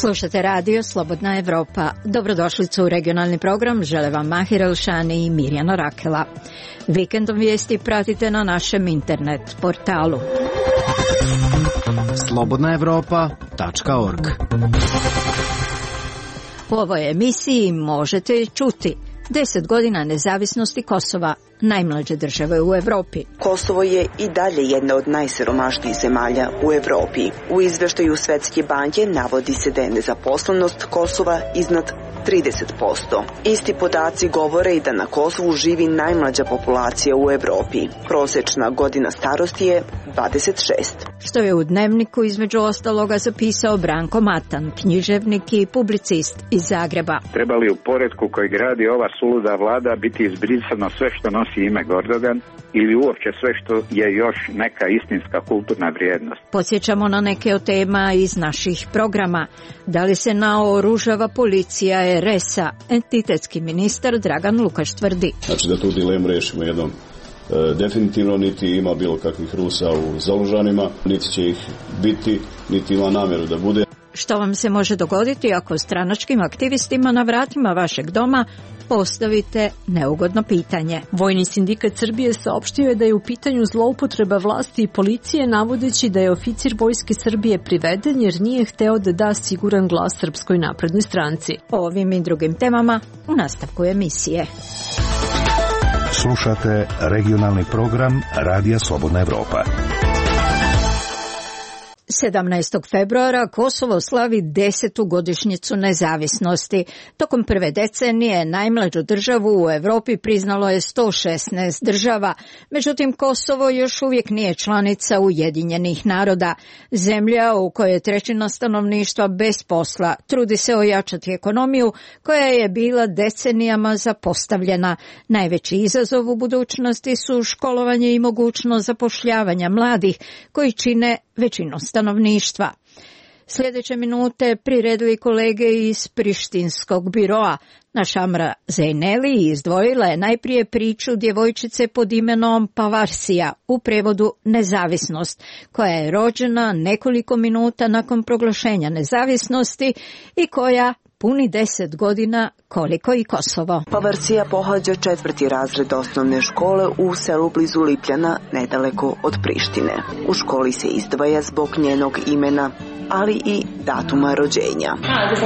Slušate radio Slobodna Evropa. Dobrodošlicu u regionalni program. Žele vam Mahir Elšani i Mirjana Rakela. Vikendom vijesti pratite na našem internet portalu slobodnaevropa.org. U ovoj emisiji možete čuti 10 godina nezavisnosti Kosova, najmlađe države u Evropi. Kosovo je i dalje jedna od najsiromašnijih zemalja u Evropi. U izveštaju Svetske banke navodi se da je nezaposlenost Kosova iznad 30%. Isti podaci govore i da na Kosovu živi najmlađa populacija u Evropi. Prosječna godina starosti je 26. Što je u Dnevniku između ostaloga zapisao Branko Matan, književnik i publicist iz Zagreba. Treba li u poretku koji gradi ova suluda vlada biti izbrisano sve što nosi ime Gordogan ili uopće sve što je još neka istinska kulturna vrijednost? Podsjećamo na neke od tema iz naših programa. Da li se naoružava policija RS-a? Entitetski ministar Dragan Lukaš tvrdi. Znači da tu dilemu rešimo jednom definitivno, niti ima bilo kakvih Rusa u Zalužanima, niti će ih biti, niti ima namjeru da bude. Što vam se može dogoditi ako stranačkim aktivistima na vratima vašeg doma postavite neugodno pitanje? Vojni sindikat Srbije saopštio je da je u pitanju zloupotreba vlasti i policije, navodeći da je oficir Vojske Srbije priveden jer nije hteo da da siguran glas Srpskoj naprednoj stranci. O ovim i drugim temama u nastavku emisije. Slušate regionalni program Radija Slobodna Evropa. 17. februara Kosovo slavi 10. godišnjicu nezavisnosti. Tokom prve decenije najmlađu državu u Evropi priznalo je 116 država. Međutim, Kosovo još uvijek nije članica Ujedinjenih naroda. Zemlja u kojoj je trećina stanovništva bez posla trudi se ojačati ekonomiju koja je bila decenijama zapostavljena. Najveći izazov u budućnosti su školovanje i mogućnost zapošljavanja mladih koji čine većinu stanovništva. Sljedeće minute priredili kolege iz Prištinskog biroa. Naša Amra Zejneli izdvojila je najprije priču djevojčice pod imenom Pavarsija, u prevodu nezavisnost, koja je rođena nekoliko minuta nakon proglašenja nezavisnosti i koja puni 10 godina koliko i Kosovo. Pavarsija pohađa 4. razred osnovne škole u selu blizu Lipljana, nedaleko od Prištine. U školi se izdvaja zbog njenog imena, ali i datuma rođenja.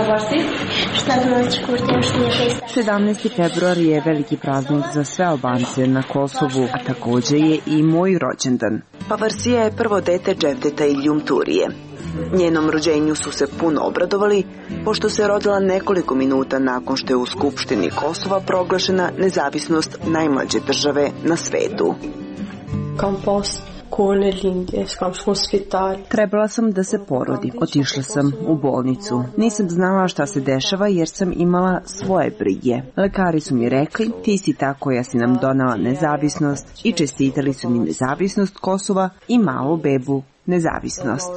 17. februar je veliki praznik za sve Albance na Kosovu, a također je i moj rođendan. Pavarsija je prvo dete Dževdeta i Ljumturije. Njenom rođenju su se puno obradovali, pošto se rodila nekoliko minuta nakon što je u Skupštini Kosova proglašena nezavisnost najmlađe države na svetu. Trebala sam da se porodi. Otišla sam u bolnicu. Nisam znala šta se dešava jer sam imala svoje brige. Lekari su mi rekli, ti si ta koja si nam donala nezavisnost, i čestitali su mi nezavisnost Kosova i malu bebu nezavisnost.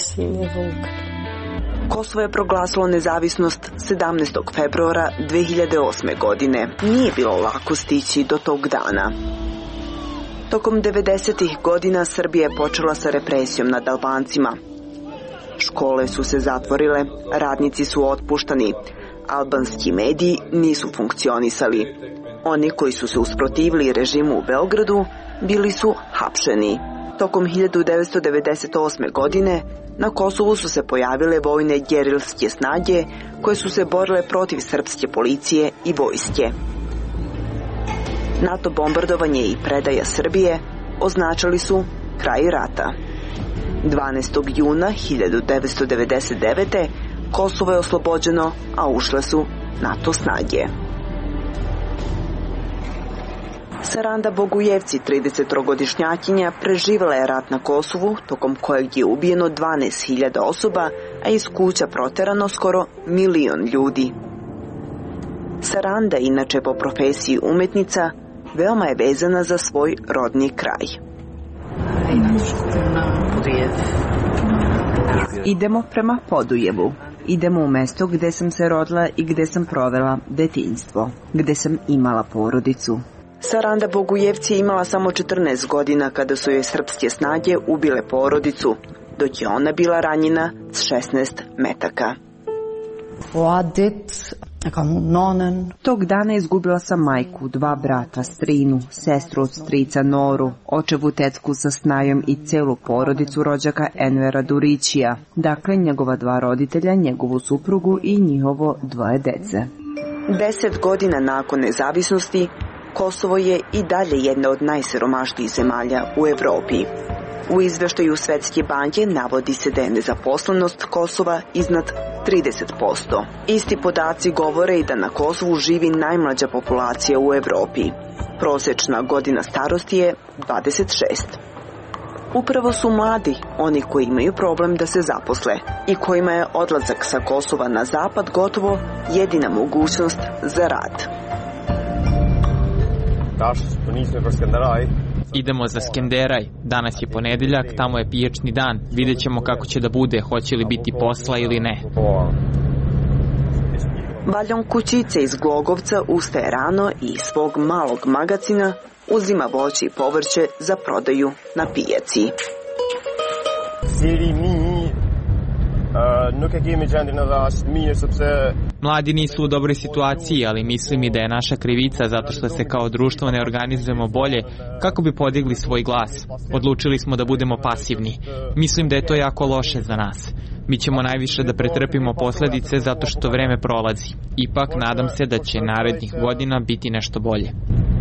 Kosovo je proglasilo nezavisnost 17. februara 2008. godine. Nije bilo lako stići do tog dana. Tokom 90. godina Srbija je počela sa represijom nad Albancima. Škole su se zatvorile, radnici su otpuštani, albanski mediji nisu funkcionisali. Oni koji su se usprotivili režimu u Beogradu bili su hapšeni. Tokom 1998. godine na Kosovu su se pojavile vojne gerilske snage koje su se borile protiv srpske policije i vojske. NATO bombardovanje i predaja Srbije označili su kraj rata. 12. juna 1999. Kosovo je oslobođeno, a ušle su NATO snage. Saranda Bogujevci, 33-godišnjakinja, preživjela je rat na Kosovu, tokom kojeg je ubijeno 12.000 osoba, a iz kuća proterano skoro 1 milion ljudi. Saranda, inače po profesiji umetnica, veoma je vezana za svoj rodni kraj. Idemo prema Podujevu. Idemo u mesto gdje sam se rodila i gdje sam provela detinjstvo, gdje sam imala porodicu. Saranda Bogujevci je imala samo 14 godina kada su joj srpske snage ubile porodicu, dok je ona bila ranjena s 16 metaka. Tog dana izgubila sam majku, 2 brata, strinu, sestru od strica Noru, očevu tetku sa Snajom i celu porodicu rođaka Envera Durićija, dakle njegova 2 roditelja, njegovu suprugu i njihovo 2 dece. 10 godina nakon nezavisnosti, Kosovo je i dalje jedna od najsiromašnijih zemalja u Evropi. U izveštaju Svetske banke navodi se da je nezaposlenost Kosova iznad 30%. Isti podaci govore i da na Kosovu živi najmlađa populacija u Evropi. Prosečna godina starosti je 26. Upravo su mladi oni koji imaju problem da se zaposle i kojima je odlazak sa Kosova na zapad gotovo jedina mogućnost za rad. Idemo za Skenderaj. Danas je ponedeljak, tamo je pijačni dan. Vidjet ćemo kako će da bude, hoće li biti posla ili ne. Valjon Kućice iz Glogovca ustaje rano i iz svog malog magacina uzima voće i povrće za prodaju na pijaci. Mladi nisu u dobroj situaciji, ali mislim i da je naša krivica zato što se kao društvo ne organizujemo bolje kako bi podigli svoj glas. Odlučili smo da budemo pasivni. Mislim da je to jako loše za nas. Mi ćemo najviše da pretrpimo posledice zato što vreme prolazi. Ipak nadam se da će narednih godina biti nešto bolje.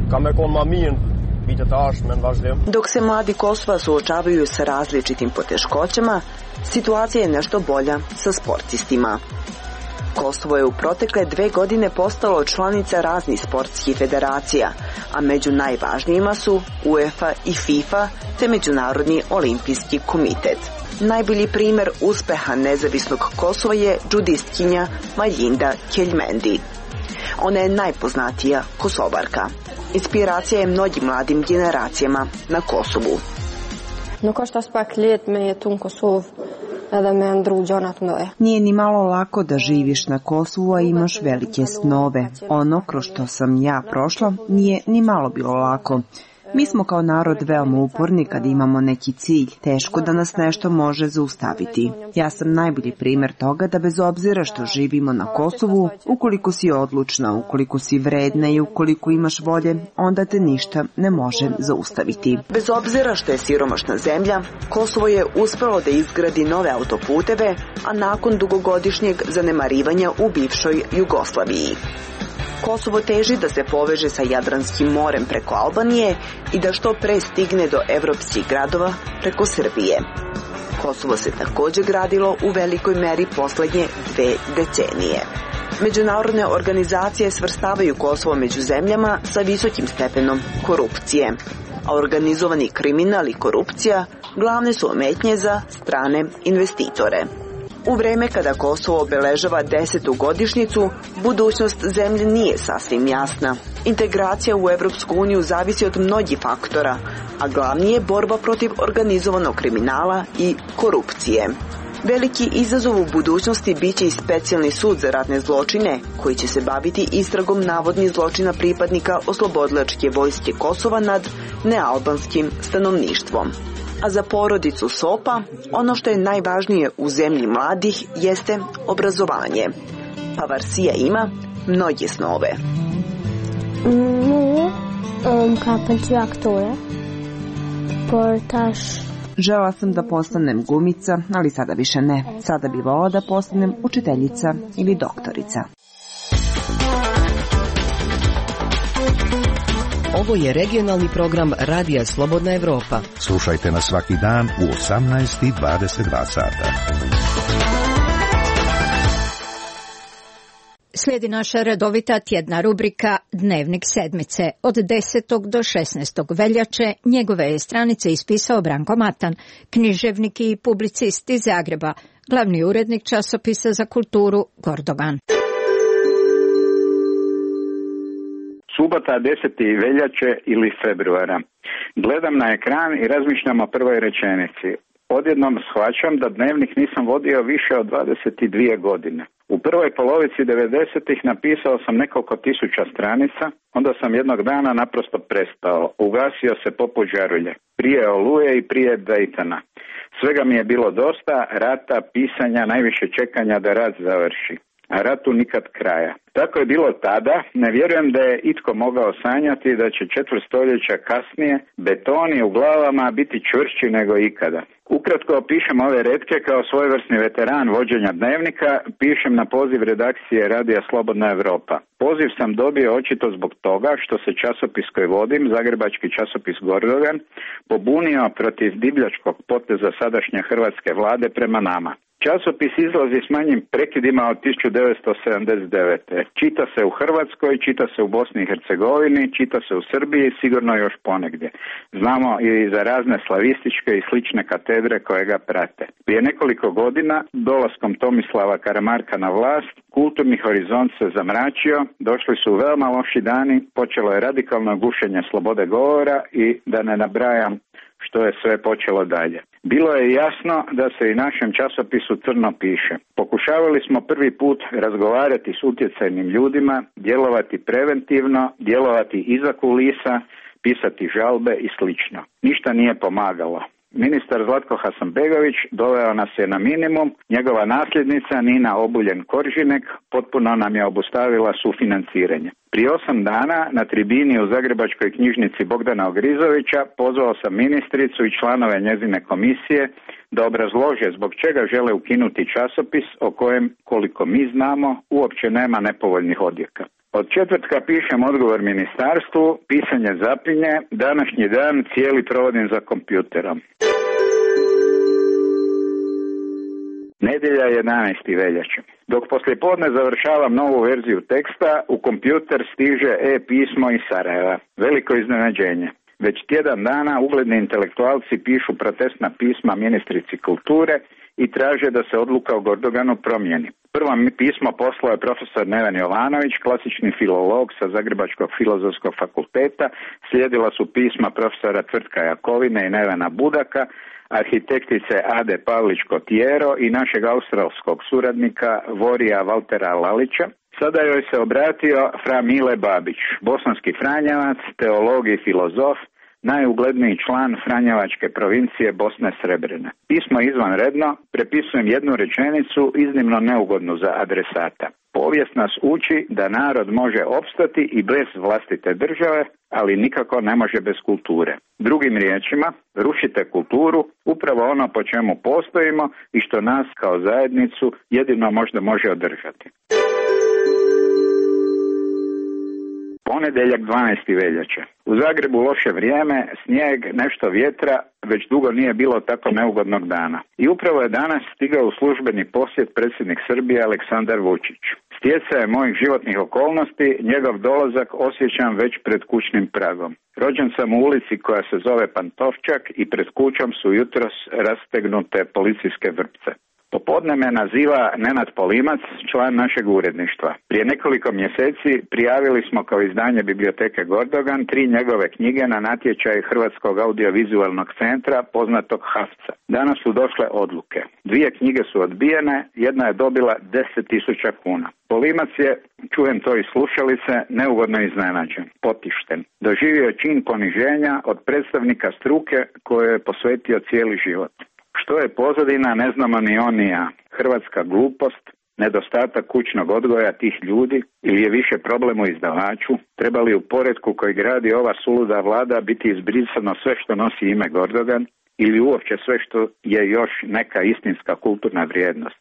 Dok se mladi Kosova suočavaju sa različitim poteškoćama, situacija je nešto bolja sa sportistima. Kosovo je u protekle 2 godine postalo članica raznih sportskih federacija, a među najvažnijima su UEFA i FIFA te Međunarodni olimpijski komitet. Najbolji primjer uspeha nezavisnog Kosova je džudistkinja Maljinda Keljmendi. Ona je najpoznatija Kosovarka. Inspiracija je mnogim mladim generacijama na Kosovu. Nije ni malo lako da živiš na Kosovu, a imaš velike snove. Ono kroz što sam ja prošla nije ni malo bilo lako. Mi smo kao narod veoma uporni kad imamo neki cilj, teško da nas nešto može zaustaviti. Ja sam najbolji primjer toga da bez obzira što živimo na Kosovu, ukoliko si odlučna, ukoliko si vredna i ukoliko imaš volje, onda te ništa ne može zaustaviti. Bez obzira što je siromašna zemlja, Kosovo je uspelo da izgradi nove autoputeve, a nakon dugogodišnjeg zanemarivanja u bivšoj Jugoslaviji. Kosovo teži da se poveže sa Jadranskim morem preko Albanije i da što pre stigne do evropskih gradova preko Srbije. Kosovo se također gradilo u velikoj meri poslednje 2 decenije. Međunarodne organizacije svrstavaju Kosovo među zemljama sa visokim stepenom korupcije, a organizovani kriminal i korupcija glavne su ometnje za strane investitore. U vreme kada Kosovo obeležava 10. godišnjicu, budućnost zemlje nije sasvim jasna. Integracija u Evropsku uniju zavisi od mnogih faktora, a glavni je borba protiv organizovanog kriminala i korupcije. Veliki izazov u budućnosti biće i specijalni sud za ratne zločine, koji će se baviti istragom navodnih zločina pripadnika oslobodilačke vojske Kosova nad nealbanskim stanovništvom. A za porodicu Sopa, ono što je najvažnije u zemlji mladih jeste obrazovanje. Pavarsija ima mnoge snove. Žela sam da postanem glumica, ali sada više ne. Sada bi volila da postanem učiteljica ili doktorica. Ovo je regionalni program Radija Slobodna Evropa. Slušajte nas svaki dan u 18:22 sata. Slijedi naša redovita tjedna rubrika Dnevnik sedmice. Od 10. do 16. veljače njegove je stranice ispisao Branko Matan, književnik i publicist iz Zagreba, glavni urednik časopisa za kulturu Gordogan. Subota 10. veljače ili februara. Gledam na ekran i razmišljam o prvoj rečenici. Odjednom shvaćam da dnevnik nisam vodio više od 22 godine. U prvoj polovici 90-ih napisao sam nekoliko tisuća stranica, onda sam jednog dana naprosto prestao. Ugasio se poput žarulje. Prije Oluje i prije Daytona. Svega mi je bilo dosta, rata, pisanja, najviše čekanja da rat završi. a ratu nikad kraja. Tako je bilo tada, ne vjerujem da je itko mogao sanjati da će 4 stoljeća kasnije betoni u glavama biti čvršći nego ikada. Ukratko opišem ove retke kao svojevrsni veteran vođenja dnevnika, pišem na poziv redakcije Radija Slobodna Evropa. Poziv sam dobio očito zbog toga što se časopis koji vodim, zagrebački časopis Gordogan, pobunio protiv divljačkog poteza sadašnje hrvatske vlade prema nama. Časopis izlazi s manjim prekidima od 1979. Čita se u Hrvatskoj, čita se u Bosni i Hercegovini, čita se u Srbiji, sigurno još ponegdje. Znamo i za razne slavističke i slične katedre koje ga prate. Prije nekoliko godina, dolaskom Tomislava Karamarka na vlast, kulturni horizont se zamračio, došli su veoma loši dani, počelo je radikalno gušenje slobode govora i da ne nabrajam što je sve počelo dalje. Bilo je jasno da se i našem časopisu crno piše. Pokušavali smo prvi put razgovarati s utjecajnim ljudima, djelovati preventivno, djelovati iza kulisa, pisati žalbe i slično. Ništa nije pomagalo. Ministar Zlatko Hasanbegović doveo nas je na minimum, njegova nasljednica Nina Obuljen-Koržinek potpuno nam je obustavila sufinanciranje. Prije 8 dana na tribini u Zagrebačkoj knjižnici Bogdana Ogrizovića pozvao sam ministricu i članove njezine komisije da obrazlože zbog čega žele ukinuti časopis o kojem, koliko mi znamo, uopće nema nepovoljnih odjeka. Od četvrtka pišem odgovor ministarstvu, pisanje zapinje, današnji dan cijeli provodim za kompjuterom. Nedjelja 11. veljače. Dok poslijepodne završavam novu verziju teksta, u kompjuter stiže e-pismo iz Sarajeva. Veliko iznenađenje. Već tjedan dana ugledni intelektualci pišu protestna pisma ministrici kulture i traže da se odluka o Gordoganu promijeni. Prvo mi pismo poslao je profesor Neven Jovanović, klasični filolog sa Zagrebačkog filozofskog fakulteta. Slijedila su pisma profesora Tvrtka Jakovine i Nevena Budaka, arhitektice Ade Pavlić-Kotijero i našeg australskog suradnika Vorija Valtera Lalića. Sada joj se obratio fra Mile Babić, bosanski franjevac, teolog i filozof, najugledniji član Franjevačke provincije Bosne Srebrene. Pismo izvanredno, prepisujem jednu rečenicu iznimno neugodnu za adresata. Povijest nas uči da narod može opstati i bez vlastite države, ali nikako ne može bez kulture. Drugim riječima, rušite kulturu, upravo ono po čemu postojimo i što nas kao zajednicu jedino možda može održati. Ponedjeljak 12. veljače. U Zagrebu loše vrijeme, snijeg, nešto vjetra, već dugo nije bilo tako neugodnog dana. I upravo je danas stigao u službeni posjet predsjednik Srbije Aleksandar Vučić. Stjecajem mojih životnih okolnosti, njegov dolazak osjećam već pred kućnim pragom. Rođen sam u ulici koja se zove Pantovčak i pred kućom su jutros rastegnute policijske vrpce. Popodne me naziva Nenad Polimac, član našeg uredništva. Prije nekoliko mjeseci prijavili smo kao izdanje Biblioteke Gordogan 3 njegove knjige na natječaj Hrvatskog audiovizualnog centra, poznatog HAVC-a. Danas su došle odluke. 2 knjige su odbijene, jedna je dobila 10.000 kuna. Polimac je, čujem to iz slušalice, neugodno iznenađen, potišten. Doživio čin poniženja od predstavnika struke koje je posvetio cijeli život. Što je pozadina, ne znamo ni on ni ja. Hrvatska glupost, nedostatak kućnog odgoja tih ljudi ili je više problem u izdavaču? Treba li u poretku koji gradi ova suluda vlada biti izbrisano sve što nosi ime Gordogan ili uopće sve što je još neka istinska kulturna vrijednost?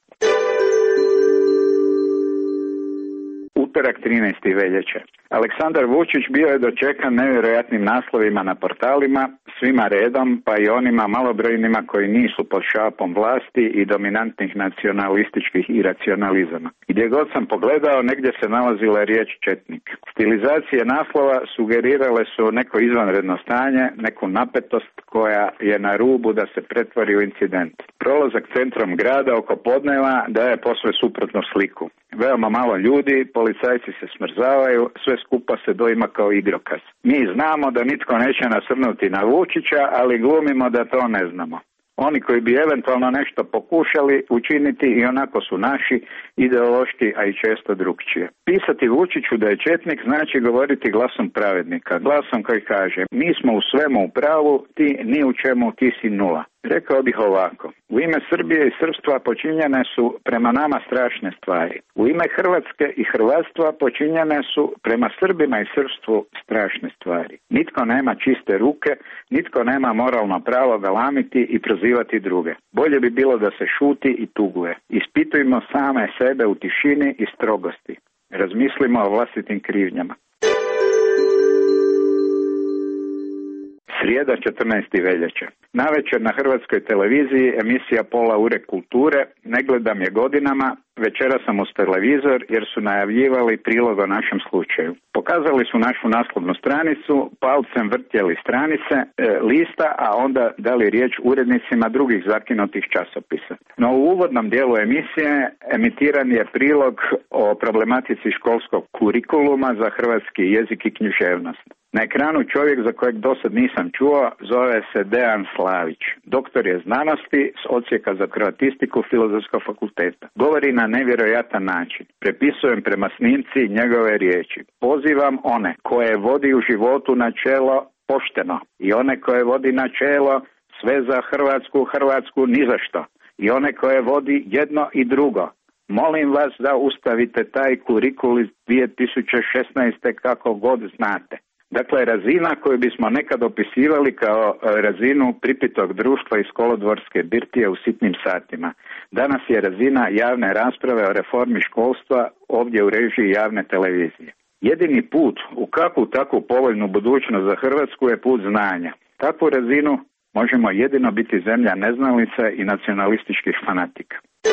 Utorak 13. veljače. Aleksandar Vučić bio je dočekan nevjerojatnim naslovima na portalima, svima redom, pa i onima malobrojnima koji nisu pod šapom vlasti i dominantnih nacionalističkih iracionalizama. Gdje god sam pogledao, negdje se nalazila riječ četnik. Stilizacije naslova sugerirale su neko izvanredno stanje, neku napetost koja je na rubu da se pretvori u incident. Prolazak centrom grada oko podneva daje posve suprotnu sliku. Veoma malo ljudi, policajci se smrzavaju, sve skupa se doima kao igrokaz. Mi znamo da nitko neće nasrnuti na Vučića, ali glumimo da to ne znamo. Oni koji bi eventualno nešto pokušali učiniti i onako su naši, ideološki, a i često drukčije. Pisati Vučiću da je četnik znači govoriti glasom pravednika, glasom koji kaže mi smo u svemu u pravu, ti ni u čemu, ti si nula. Rekao bih ovako, u ime Srbije i srpstva počinjene su prema nama strašne stvari. U ime Hrvatske i hrvatstva počinjene su prema Srbima i srpstvu strašne stvari. Nitko nema čiste ruke, nitko nema moralno pravo galamiti i prozivati druge. Bolje bi bilo da se šuti i tuguje. Ispitujmo same sebe u tišini i strogosti. Razmislimo o vlastitim krivnjama. Srijeda 14. veljače. Navečer na Hrvatskoj televiziji emisija Pola ure kulture, ne gledam je godinama, večera sam uz televizor jer su najavljivali prilog o našem slučaju. Pokazali su našu naslovnu stranicu, palcem vrtjeli stranice, lista, a onda dali riječ urednicima drugih zakinutih časopisa. No u uvodnom dijelu emisije emitiran je prilog o problematici školskog kurikuluma za hrvatski jezik i književnost. Na ekranu čovjek za kojeg dosad nisam čuo zove se Dejan Slavić. Doktor je znanosti s odsjeka za kroatistiku Filozofskog fakulteta. Govori na nevjerojatan način. Prepisujem prema snimci njegove riječi. Pozivam one koje vodi u životu načelo pošteno i one koje vodi načelo sve za Hrvatsku ni za što. I one koje vodi jedno i drugo. Molim vas da ustavite taj kurikul iz 2016. kako god znate. Dakle, razina koju bismo nekad opisivali kao razinu pripitog društva iz kolodvorske birtije u sitnim satima. Danas je razina javne rasprave o reformi školstva ovdje u režiji javne televizije. Jedini put u kakvu takvu povoljnu budućnost za Hrvatsku je put znanja. Takvu razinu možemo jedino biti zemlja neznalica i nacionalističkih fanatika.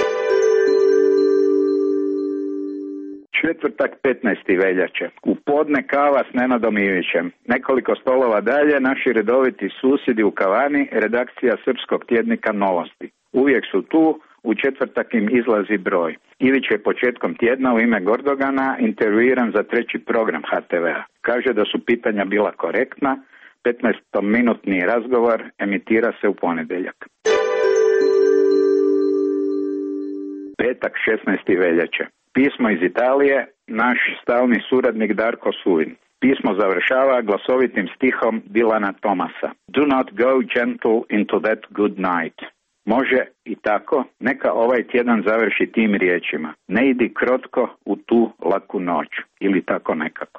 Četvrtak 15. veljače. U podne kava s Nenadom Ivićem. Nekoliko stolova dalje naši redoviti susjedi u kavani, redakcija srpskog tjednika Novosti. Uvijek su tu, u četvrtak im izlazi broj. Ivić je početkom tjedna u ime Gordogana intervjuiran za 3. program HTV-a. Kaže da su pitanja bila korektna, 15-minutni razgovor emitira se u ponedjeljak. Petak 16. veljače. Pismo iz Italije, naš stalni suradnik Darko Suvin. Pismo završava glasovitim stihom Dilana Thomasa. Do not go gentle into that good night. Može i tako, neka ovaj tjedan završi tim riječima. Ne idi krotko u tu laku noć. Ili tako nekako.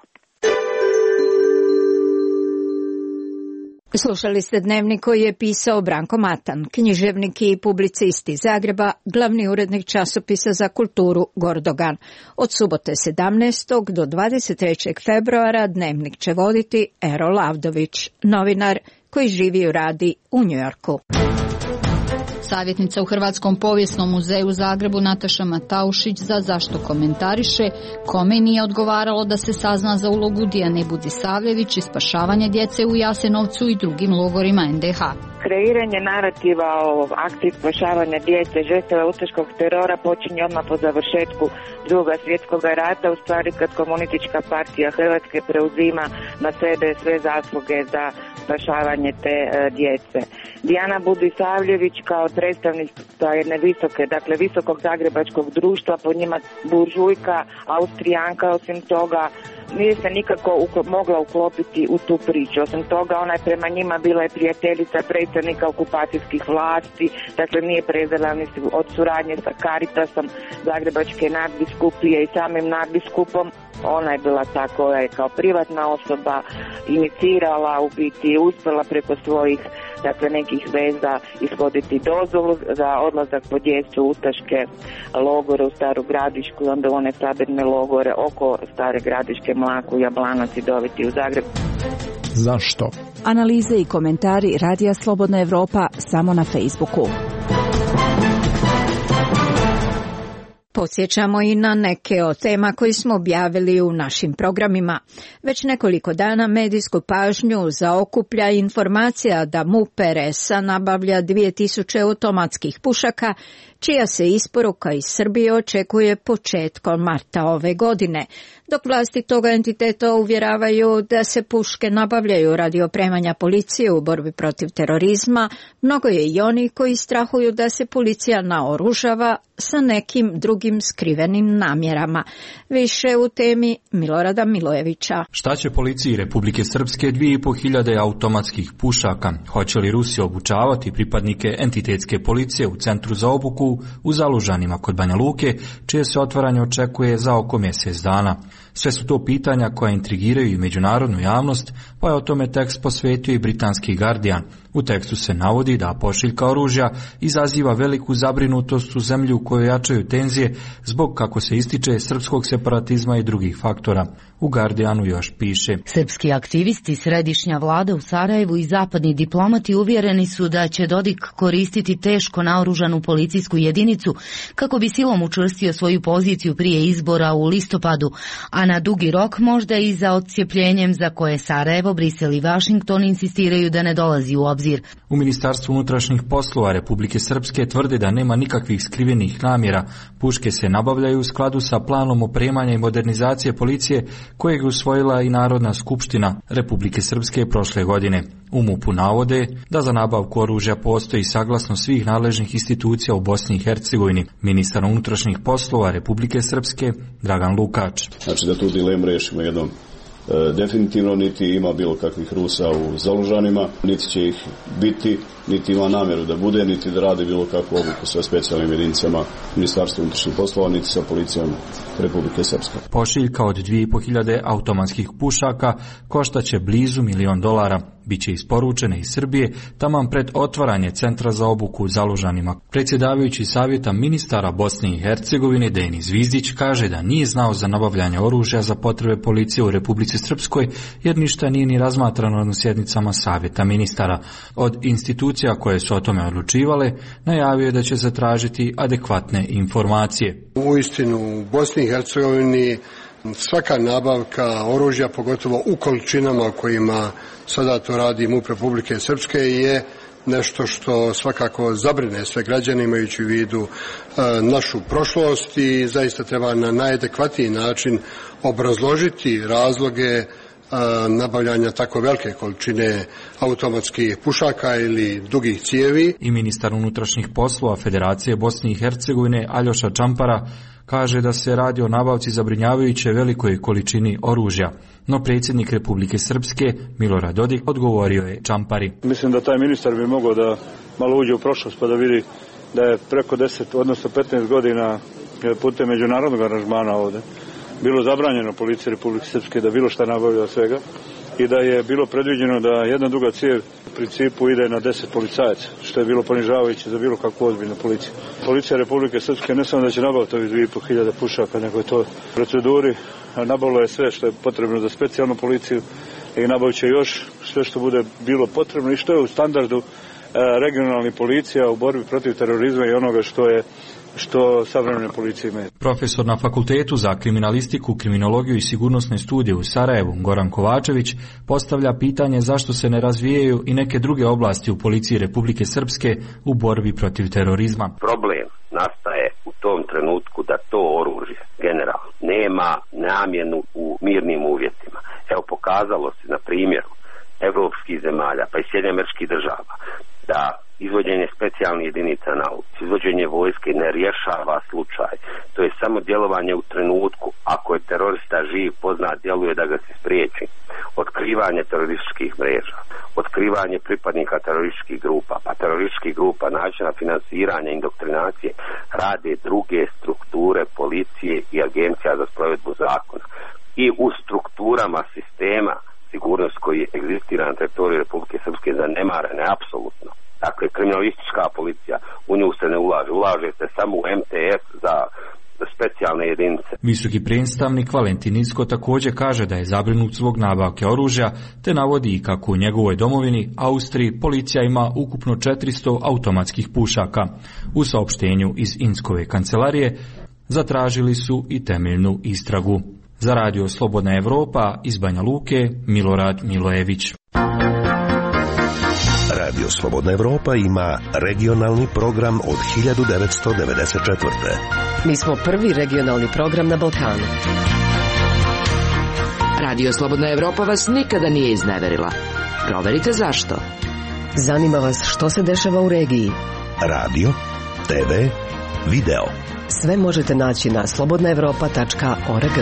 Slušali ste dnevnik koji je pisao Branko Matan, književnik i publicist iz Zagreba, glavni urednik časopisa za kulturu Gordogan. Od subote 17. do 23. februara dnevnik će voditi Ero Lavdović, novinar koji živi i radi u Njujorku. Savjetnica u Hrvatskom povijesnom muzeju u Zagrebu Nataša Mataušić za Zašto komentariše kome nije odgovaralo da se sazna za ulogu Dijane Budisavljević i spašavanje djece u Jasenovcu i drugim logorima NDH. Kreiranje narativa o akciji spašavanja djece žrtava ustaškog terora počinje odmah po završetku Drugog svjetskog rata, u stvari kad Komunistička partija Hrvatske preuzima na sebe sve zasluge za spašavanje te djece. Dijana Budisavljević kao predstavnica jedne visokog zagrebačkog društva, po njima buržujka, Austrijanka, osim toga nije se nikako mogla uklopiti u tu priču. Osim toga, ona je prema njima bila i prijateljica predstavnika okupacijskih vlasti, dakle nije prezela ni od suradnje sa Caritasom Zagrebačke nadbiskupije i samim nadbiskupom. Ona je bila ta koja je kao privatna osoba inicirala, u biti uspjela preko svojih nekih veza ishoditi dozvolu za odlazak po djecu u ustaške logore u Staru Gradišku i onda one sabirne logore oko Stare Gradiške, Mlaku, Jablanac i Doviti u Zagrebu. Zašto? Analize i komentari Radija Slobodna Evropa samo na Facebooku. Podsjećamo i na neke od tema koje smo objavili u našim programima. Već nekoliko dana medijsku pažnju zaokuplja informacija da MUP RS-a nabavlja 2000 automatskih pušaka, čija se isporuka iz Srbije očekuje početkom marta ove godine. dok vlasti toga entiteta uvjeravaju da se puške nabavljaju radi opremanja policije u borbi protiv terorizma, mnogo je i oni koji strahuju da se policija naoružava sa nekim drugim skrivenim namjerama. Više u temi Milorada Milojevića. Šta će policiji Republike Srpske 2500 automatskih pušaka? Hoće li Rusi obučavati pripadnike entitetske policije u centru za obuku u Zalužanima kod Banja Luke, čije se otvaranje očekuje za oko mjesec dana? Sve su to pitanja koja intrigiraju i međunarodnu javnost, pa je o tome tekst posvetio i britanski Guardian. U tekstu se navodi da pošiljka oružja izaziva veliku zabrinutost u zemlji u kojoj jačaju tenzije zbog, kako se ističe, srpskog separatizma i drugih faktora. U Guardianu još piše: Srpski aktivisti, središnja vlada u Sarajevu i zapadni diplomati uvjereni su da će Dodik koristiti teško naoružanu policijsku jedinicu kako bi silom učvrstio svoju poziciju prije izbora u listopadu, a na dugi rok možda i za odcijepljenjem za koje Sarajevo, Brisel i Vašington insistiraju da ne dolazi u obzir. U Ministarstvu unutrašnjih poslova Republike Srpske tvrde da nema nikakvih skrivenih namjera. Puške se nabavljaju u skladu sa planom opremanja i modernizacije policije kojeg je usvojila i Narodna skupština Republike Srpske prošle godine. U MUP-u navode da za nabavku oružja postoji saglasnost svih nadležnih institucija u Bosni i Hercegovini. Ministar unutrašnjih poslova Republike Srpske Dragan Lukač. Znači da tu dilemu rešimo jednom definitivno, niti ima bilo kakvih Rusa u Zalužanima, niti će ih biti, niti ima namjeru da bude, niti da radi bilo kakvu obuku sa specijalnim jedinicama Ministarstva unutrašnjih poslova, niti sa policijom Republike Srpske. Pošiljka od 2500 automatskih pušaka koštaće blizu $1.000.000. Biće isporučene iz Srbije taman pred otvaranje centra za obuku u Zalužanima. Predsjedavajući savjeta ministara Bosne i Hercegovine Denis Zvizdić kaže da nije znao za nabavljanje oružja za potrebe policije u Republici Srpskoj, jer ništa nije ni razmatrano na sjednicama savjeta ministara. Od institucija koje su o tome odlučivale, najavio je da će zatražiti adekvatne informacije. Uistinu u Bosni i Hercegovini svaka nabavka oružja, pogotovo u količinama kojima sada to radi MUP Republike Srpske, je nešto što svakako zabrine sve građane, imajući u vidu našu prošlost, i zaista treba na najadekvatniji način obrazložiti razloge nabavljanja tako velike količine automatskih pušaka ili dugih cijevi. I ministar unutrašnjih poslova Federacije Bosne i Hercegovine Aljoša Čampara kaže da se radi o nabavci zabrinjavajuće velikoj količini oružja. No predsjednik Republike Srpske Milorad Dodik odgovorio je Čampari. Mislim da taj ministar bi mogao da malo uđe u prošlost pa da vidi da je preko 10, odnosno 15 godina putem međunarodnog aranžmana ovdje bilo zabranjeno policiji Republike Srpske da bilo šta nabavlja od svega i da je bilo predviđeno da jedna duga cijev u principu ide na 10 policajaca, što je bilo ponižavajuće za bilo kakvu ozbiljnu policiju. Policija Republike Srpske ne samo da će nabaviti ovih 2500 pušaka, nego je to proceduri. Nabavilo je sve što je potrebno za specijalnu policiju i nabavit će još sve što bude bilo potrebno i što je u standardu regionalnih policija u borbi protiv terorizma i onoga što savremene policije imaju. Profesor na Fakultetu za kriminalistiku, kriminologiju i sigurnosne studije u Sarajevu, Goran Kovačević, postavlja pitanje zašto se ne razvijaju i neke druge oblasti u policiji Republike Srpske u borbi protiv terorizma. Problem nastaje u tom trenutku da to oružje generalno nema namjenu u mirnim uvjetima. Evo, pokazalo se na primjeru evropskih zemalja pa i Sjedinjenih Država da izvođenje specijalnih jedinica na ulici, izvođenje vojske ne rješava slučaj. To je samo djelovanje u trenutku. Ako je terorista živ, poznat, djeluje da ga se spriječi. Otkrivanje terorističkih mreža, otkrivanje pripadnika terorističkih grupa, pa terorističkih grupa, načina finansiranja, indoktrinacije, rade druge strukture policije i agencija za sprovedbu zakona. I u strukturama sistema sigurnost koji egzistira na teritoriju Republike Srpske zanemarene apsolutno. Dakle, kriminalistička policija, u nju se ne ulaže se samo u MTS za specijalne jedinice. Visoki predstavnik Valentin Incko također kaže da je zabrinut zbog nabavke oružja, te navodi i kako u njegovoj domovini, Austriji, policija ima ukupno 400 automatskih pušaka. U saopštenju iz Inckove kancelarije zatražili su i temeljnu istragu. Za Radio Slobodna Evropa iz Banja Luke, Milorad Milojević. Radio Slobodna Evropa ima regionalni program od 1994. Mi smo prvi regionalni program na Balkanu. Radio Slobodna Evropa vas nikada nije izneverila. Proverite zašto. Zanima vas što se dešava u regiji. Radio, TV, video. Sve možete naći na slobodnaevropa.org.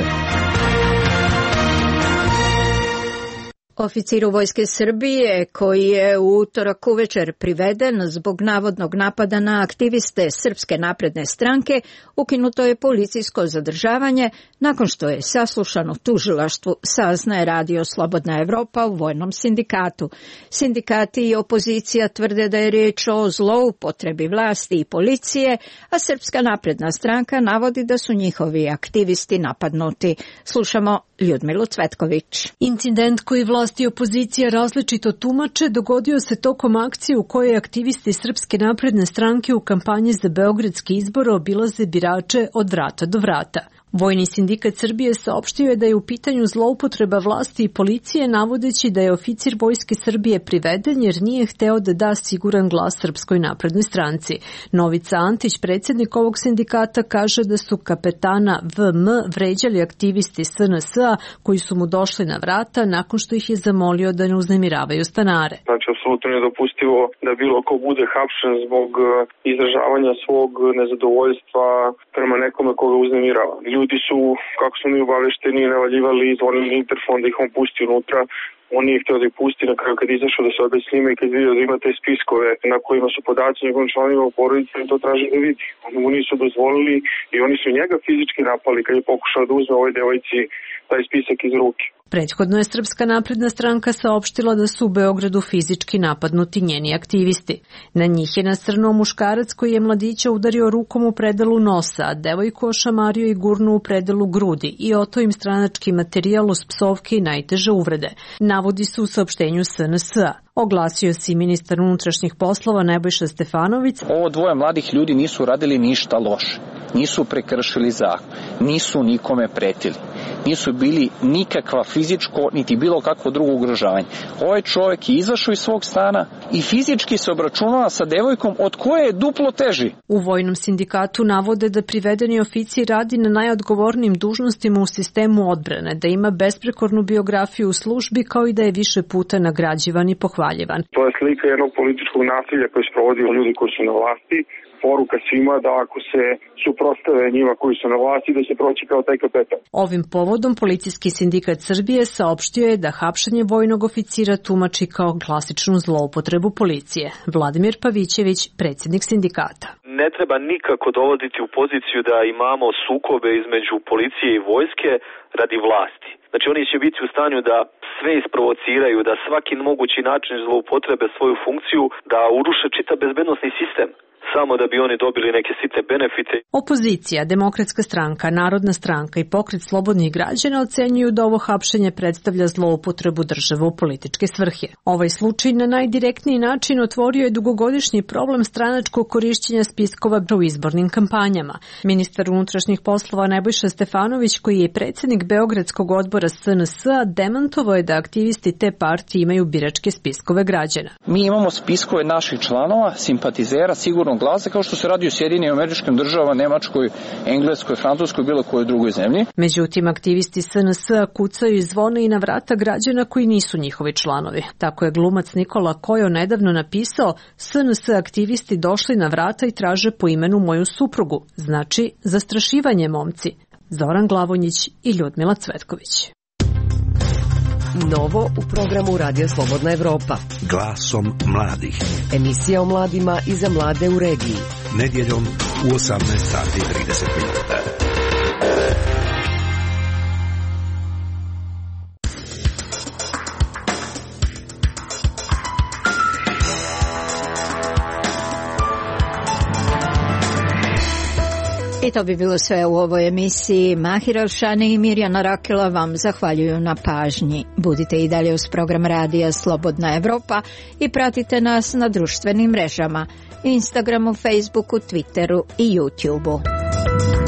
Oficiru Vojske Srbije, koji je u utorak uvečer priveden zbog navodnog napada na aktiviste Srpske napredne stranke, ukinuto je policijsko zadržavanje nakon što je saslušan u tužilaštvu, saznaje Radio Slobodna Evropa u Vojnom sindikatu. Sindikati i opozicija tvrde da je riječ o zloupotrebi vlasti i policije, a Srpska napredna stranka navodi da su njihovi aktivisti napadnuti. Slušamo Ljudmilu Cvetković. Incident koji vlasti i opozicija različito tumače dogodio se tokom akcije u kojoj aktivisti Srpske napredne stranke u kampanji za beogradski izbor obilaze birače od vrata do vrata. Vojni sindikat Srbije saopštio je da je u pitanju zloupotreba vlasti i policije, navodeći da je oficir Vojske Srbije priveden jer nije hteo da da siguran glas Srpskoj naprednoj stranci. Novica Antić, predsjednik ovog sindikata, kaže da su kapetana VM vređali aktivisti SNS-a koji su mu došli na vrata nakon što ih je zamolio da ne uznemiravaju stanare. Znači, apsolutno je dopustivo da bilo ko bude hapšen zbog izražavanja svog nezadovoljstva prema nekome koga uznemirava. Ljudi su, kako su mi obavešteni, navaljivali, zvonili interfon da ih on pusti unutra. On nije htio da ih pusti, na kraju kad izašao da se obe s njima i kad vidio da ima te spiskove na kojima su podaci njegovim članovima u porodici, to traži da vidi. Oni mu nisu dozvolili i oni su njega fizički napali kad je pokušao da uzme ovoj devojci taj spisak iz ruke. Prethodno je Srpska napredna stranka saopštila da su u Beogradu fizički napadnuti njeni aktivisti. Na njih je nasrnuo muškarac koji je mladića udario rukom u predelu nosa, a devojku ošamario i gurnuo u predelu grudi i oteo im stranački materijal uz psovke i najteže uvrede. Navodi su u saopštenju SNS-a. Oglasio se i ministar unutrašnjih poslova Nebojša Stefanović. Ovo dvoje mladih ljudi nisu radili ništa loše. Nisu prekršili zakon. Nisu nikome pretili. Nisu bili nikakva fizičko niti bilo kakvo drugo ugrožavanje. Ovaj čovjek je izašao iz svog stana i fizički se obračunava sa devojkom od koje je duplo teži. U Vojnom sindikatu navode da privedeni oficir radi na najodgovornijim dužnostima u sistemu odbrane, da ima besprekornu biografiju u službi kao i da je više puta nagrađivan i pohvaljivan. To je slika jednog političkog nasilja koje sprovodi ljudi koji su na vlasti. Poruka svima da ako se suprotstave njima koji su na vlasti, da se proći kao taj kapetan. Ovim povodom Policijski sindikat Srbije saopštio je da hapšenje vojnog oficira tumači kao klasičnu zloupotrebu policije. Vladimir Pavićević, predsjednik sindikata. Ne treba nikako dovoditi u poziciju da imamo sukobe između policije i vojske radi vlasti. Znači oni će biti u stanju da sve isprovociraju, da svaki mogući način zloupotrebe svoju funkciju, da uruše čitav bezbednosni sistem, samo da bi oni dobili neke sitne benefite. Opozicija, Demokratska stranka, Narodna stranka i Pokret slobodnih građana ocenjuju da ovo hapšenje predstavlja zloupotrebu države u političke svrhe. Ovaj slučaj na najdirektniji način otvorio je dugogodišnji problem stranačkog korišćenja spiskova u izbornim kampanjama. Ministar unutrašnjih poslova Nebojša Stefanović, koji je predsjednik Beogradskog odbora SNS-a, demantovao je da aktivisti te partije imaju biračke spiskove građana. Mi imamo spiskove naših članova, simpatizera, sigurno glasa, kao što se radi u Sjedinjenim Američkim Državama, Nemačkoj, Engleskoj, Francuskoj, bilo kojoj drugoj zemlji. Međutim, aktivisti SNS-a kucaju i zvone i na vrata građana koji nisu njihovi članovi. Tako je glumac Nikola Kojo nedavno napisao: SNS aktivisti došli na vrata i traže po imenu moju suprugu. Znači, zastrašivanje, momci. Zoran Glavonjić i Ljudmila Cvetković. Novo u programu Radio Slobodna Evropa. Glasom mladih. Emisija o mladima i za mlade u regiji. Nedjeljom u 18:30. I to bi bilo sve u ovoj emisiji. Mahir Alšani i Mirjana Rakela vam zahvaljuju na pažnji. Budite i dalje uz program Radija Slobodna Evropa i pratite nas na društvenim mrežama, Instagramu, Facebooku, Twitteru i YouTubeu.